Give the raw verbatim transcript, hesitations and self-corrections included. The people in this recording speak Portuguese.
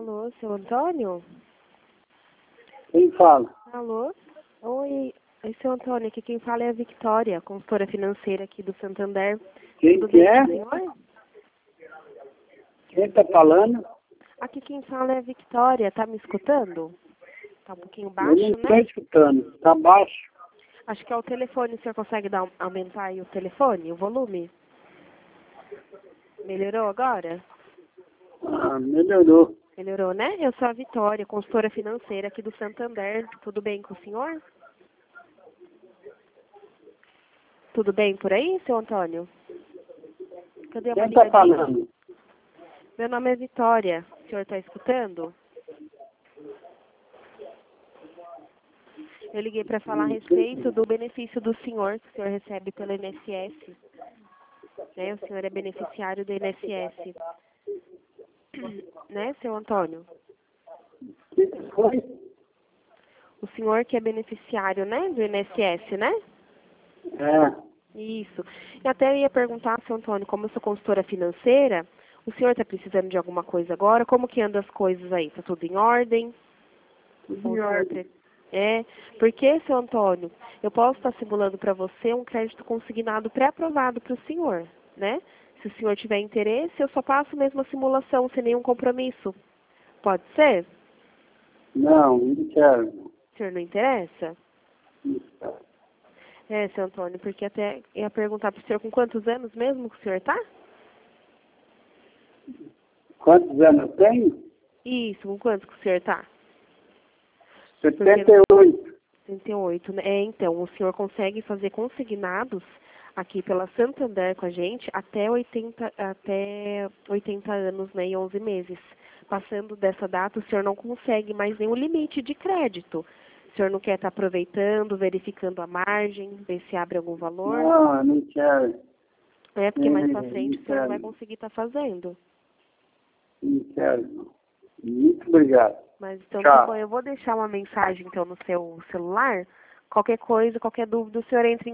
Alô, seu Antônio? Quem fala? Alô? Oi, oi, seu Antônio, aqui quem fala é a Victória, consultora financeira aqui do Santander. Quem Tudo que bem, é? senhor? Quem está falando? Aqui quem fala é a Victória, tá me escutando? Tá um pouquinho Eu baixo, não estou né? escutando. Está baixo. Acho que é o telefone, o senhor consegue dar, um- aumentar aí o telefone, o volume? Melhorou agora? Ah, melhorou. Melhorou, né? Eu sou a Vitória, consultora financeira aqui do Santander. Tudo bem com o senhor? Tudo bem por aí, seu Antônio? Cadê uma Quem está ligadinha? falando? Meu nome é Vitória. O senhor está escutando? Eu liguei para falar a respeito do benefício do senhor que o senhor recebe pelo I N S S. Né? O senhor é beneficiário do I N S S. Né, seu Antônio? O que que foi? O senhor que é beneficiário, né, do I N S S, né? É. Isso. E até eu ia perguntar, seu Antônio, como eu sou consultora financeira, o senhor está precisando de alguma coisa agora? Como que andam as coisas aí? Está tudo em ordem? Tudo Ou em o senhor ordem. pre- É, porque, seu Antônio, eu posso estar simulando para você um crédito consignado pré-aprovado para o senhor, né? Se o senhor tiver interesse, eu só passo mesmo a simulação, sem nenhum compromisso. Pode ser? Não, não quero. O senhor não interessa? Não quero. É, seu Antônio, porque até ia perguntar para o senhor com quantos anos mesmo que o senhor está? Quantos anos eu tenho? Isso, com quantos que o senhor está? setenta e oito. setenta e oito, né? É, então, o senhor consegue fazer consignados aqui pela Santander com a gente até oitenta, até oitenta anos, né, e onze meses. Passando dessa data, o senhor não consegue mais nenhum limite de crédito. O senhor não quer estar aproveitando, verificando a margem, ver se abre algum valor? Não, eu não quero. É, porque mais para É, frente não o senhor não vai quero. conseguir estar fazendo. Não quero. Muito obrigado. Mas então, tá Tchau. bom, eu vou deixar uma mensagem então no seu celular. Qualquer coisa, qualquer dúvida, o senhor entra em